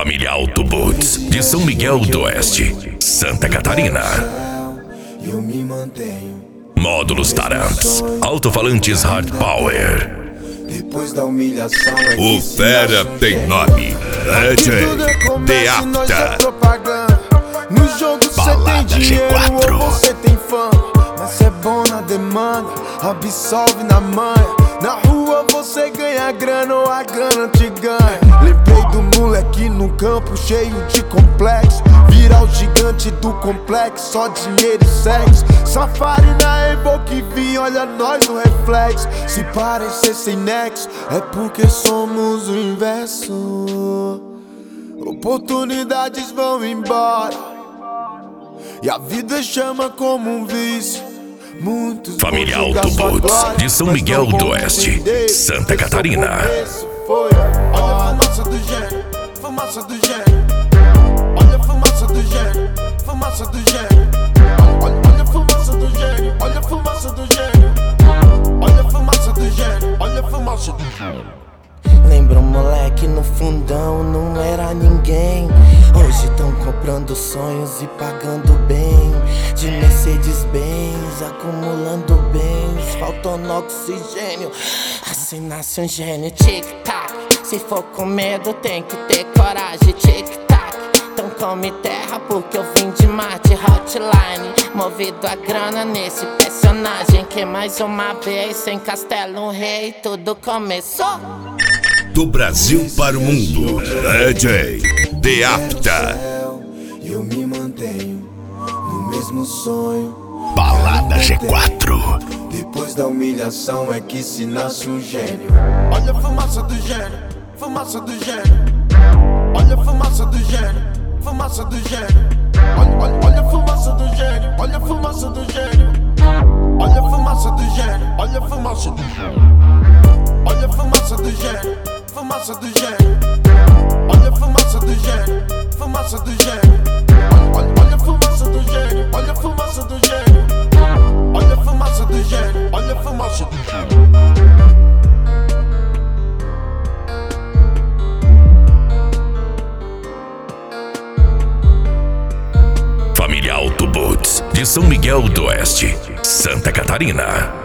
Família Autoboots, de São Miguel do Oeste, Santa Catarina. Eu me mantenho. Módulos Taramps, alto-falantes Hard Power. Depois da humilhação O fera tem nome, DJ Deapta. No jogo cê tem dinheiro G4. ou você tem fama, mas cê é bom na demanda, absolve na manha. Na rua você ganha grana ou a grana te ganha. Lembrei do moleque no campo cheio de complexo, virar o gigante do complexo, só dinheiro e sexo. Safari na Evoque vi, olha nós no reflexo. Se parecer sem nexo, é porque somos o inverso. Oportunidades vão embora e a vida chama como um vício. Muitos Família Autoboots, de São Miguel do Oeste, Santa Catarina. Olha a fumaça do gênio, fumaça do gênio. Olha a fumaça do gênio, fumaça do gênio. Olha a fumaça do gênio, olha a fumaça do gênio. Olha a fumaça do gênio, olha a fumaça do gênio. Lembra um moleque no fundão, não era ninguém. Hoje tão comprando sonhos e pagando bem. De Mercedes-Benz, acumulando bens, faltando oxigênio. Assim nasce um gênio. Tic-tac, se for com medo tem que ter coragem. Tic-tac, então come terra porque eu vim de Marte. Hotline, movido a grana nesse personagem que mais uma vez, sem castelo, um rei, tudo começou. Do Brasil para o mundo, DJ Deapta. Eu me mantenho no mesmo sonho. Balada G4. Depois da humilhação é que se nasce um gênio. Olha a fumaça do gênio, fumaça do gênio. Olha a fumaça do gênio, fumaça do gênio. Olha a fumaça do gênio, olha a fumaça do gênio. Olha a fumaça do gênio, olha a fumaça do gênio. Olha a fumaça do gênio, fumaça do gênio. Olha a fumaça do gênio, fumaça do gênio. Olha a fumaça do gênio, olha a fumaça do gênio. Olha a fumaça do gênio, olha a fumaça do gênio. Família Autoboots, de São Miguel do Oeste, Santa Catarina.